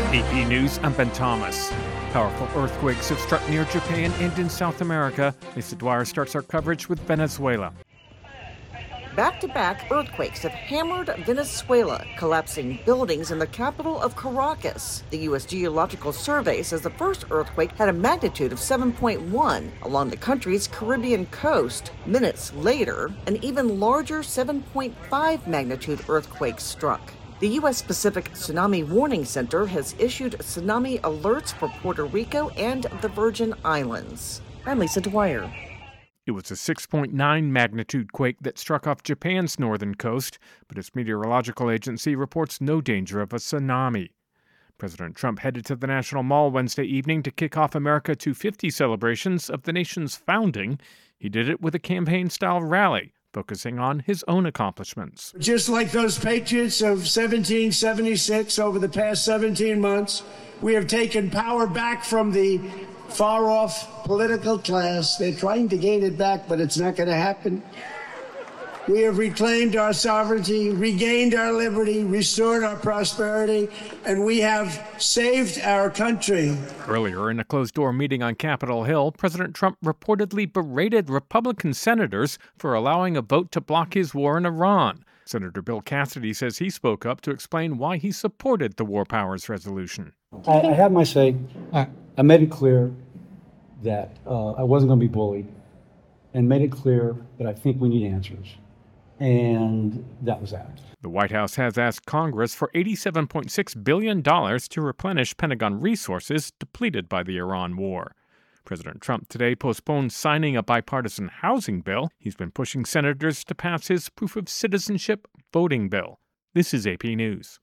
AP News, I'm Ben Thomas. Powerful earthquakes have struck near Japan and in South America. Lisa Dwyer starts our coverage with Venezuela. Back-to-back earthquakes have hammered Venezuela, collapsing buildings in the capital of Caracas. The U.S. Geological Survey says the first earthquake had a magnitude of 7.1 along the country's Caribbean coast. Minutes later, an even larger 7.5 magnitude earthquake struck. The U.S. Pacific Tsunami Warning Center has issued tsunami alerts for Puerto Rico and the Virgin Islands. I'm Lisa Dwyer. It was a 6.9 magnitude quake that struck off Japan's northern coast, but its meteorological agency reports no danger of a tsunami. President Trump headed to the National Mall Wednesday evening to kick off America 250 celebrations of the nation's founding. He did it with a campaign-style rally, focusing on his own accomplishments. Just like those patriots of 1776 over the past 17 months, we have taken power back from the far-off political class. They're trying to gain it back, but it's not going to happen. We have reclaimed our sovereignty, regained our liberty, restored our prosperity, and we have saved our country. Earlier, in a closed-door meeting on Capitol Hill, President Trump reportedly berated Republican senators for allowing a vote to block his war in Iran. Senator Bill Cassidy says he spoke up to explain why he supported the War Powers Resolution. I had my say. I made it clear that I wasn't going to be bullied, and made it clear that I think we need answers. And that was that. The White House has asked Congress for $87.6 billion to replenish Pentagon resources depleted by the Iran war. President Trump today postponed signing a bipartisan housing bill. He's been pushing senators to pass his proof of citizenship voting bill. This is AP News.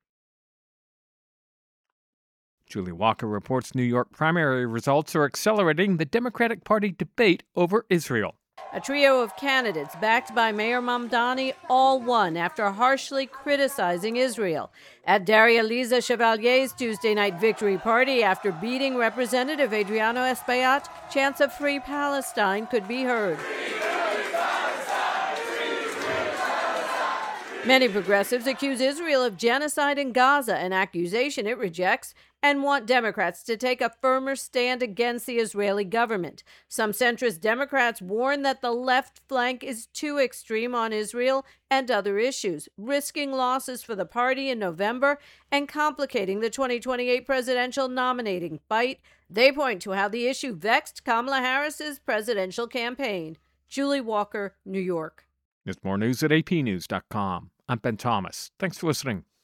Julie Walker reports New York primary results are accelerating the Democratic Party debate over Israel. A trio of candidates backed by Mayor Mamdani all won after harshly criticizing Israel. At Daria-Liza Chevalier's Tuesday night victory party after beating Representative Adriano Espaillat, chants of Free Palestine could be heard. Many progressives accuse Israel of genocide in Gaza, an accusation it rejects, and want Democrats to take a firmer stand against the Israeli government. Some centrist Democrats warn that the left flank is too extreme on Israel and other issues, risking losses for the party in November and complicating the 2028 presidential nominating fight. They point to how the issue vexed Kamala Harris's presidential campaign. Julie Walker, New York. There's more news at apnews.com. I'm Ben Thomas. Thanks for listening.